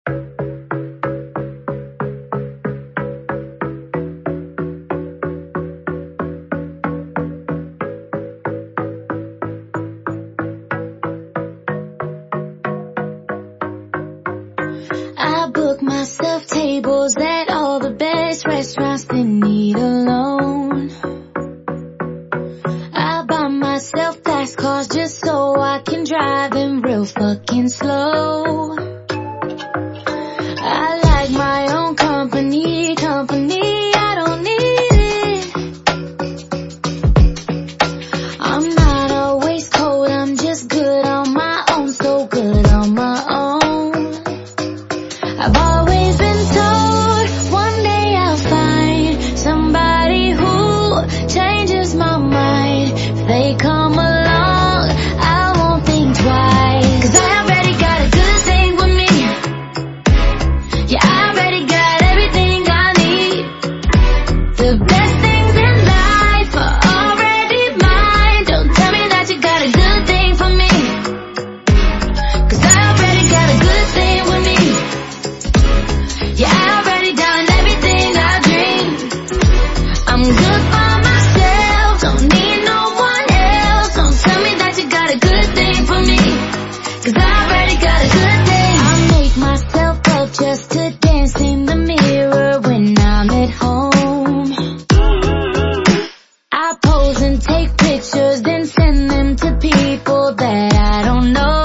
I book myself tables at all the best restaurants that need a loan. I buy myself fast cars just so I can drive them real fucking slow. I like my own company, I don't need it. I'm not always cold, I'm just good on my own, so good on my own. I've always been told one day I'll find somebody who changes my mind. If they come along, I won't think twice. 'Cause I already got a good thing with me. Yeah, I already got everything I need. The best things in life are already mine. Don't tell me that you got a good thing for me. 'Cause I already got a good thing with me. Yeah, I already done everything I dreamed. I'm good by myself, don't need no one else. Don't tell me that you got a good thing for me. 'Cause I already got a good thing. I make myself up just to dance in the mirror when I'm at home. I pose and take pictures, then send them to people that I don't know.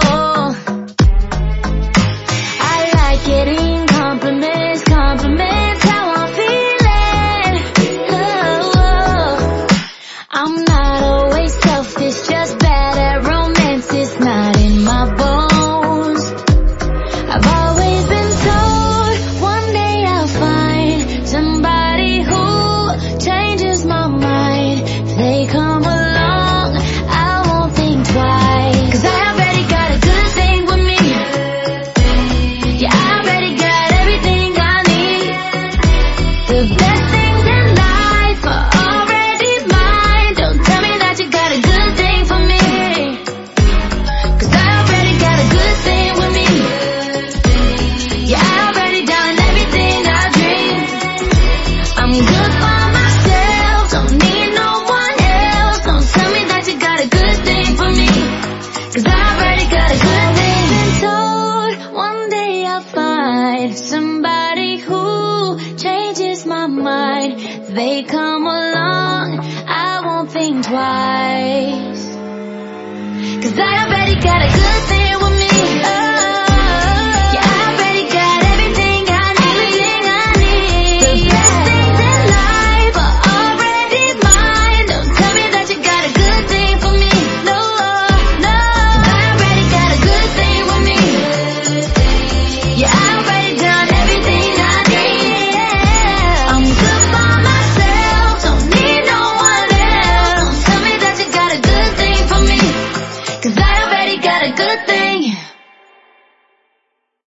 I like getting compliments, how I'm feeling. Oh, I'm not always selfish, just bad at romance. It's not in my bones. I've always been told one day I'll find somebody who changes my mind. If they come along, I won't think twice. 'Cause I already got a good thing with me. Yeah, I already got everything I need. The best things in life are already mine. Don't tell me that you got a good thing for me. 'Cause I already got a good thing with me. Yeah, I already done everything I dreamed. I'm good by myself, don't need no one else. Don't tell me that you got a good thing for me. 'Cause I already got a good thing. Been told one day I'll find somebody who changes my mind. If they come along, I won't think twice. 'Cause I already got a good thing with me. Oh, yeah, I already got everything I need. The best things in life are already mine. Don't tell me that you got a good thing for me. No, no. 'Cause I already got a good thing with me. Yeah, I